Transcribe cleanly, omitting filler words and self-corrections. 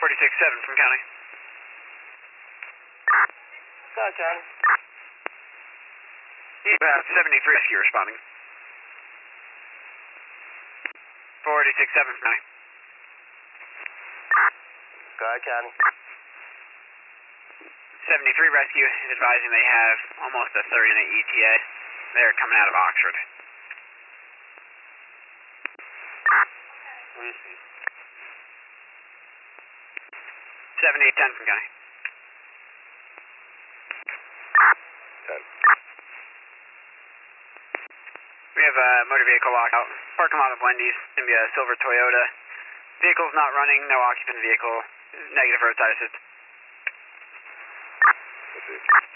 46-7 from County. Scott County. You have 73 rescue responding. 46-7 from County. Scott County. 73 rescue is advising they have almost a 30-minute ETA. They're coming out of Oxford. Receive. 7810 from County. 10. We have a motor vehicle locked out. Parking lot of Wendy's. It's going to be a silver Toyota. Vehicle's not running. No occupant vehicle. Negative roadside assist. Receive.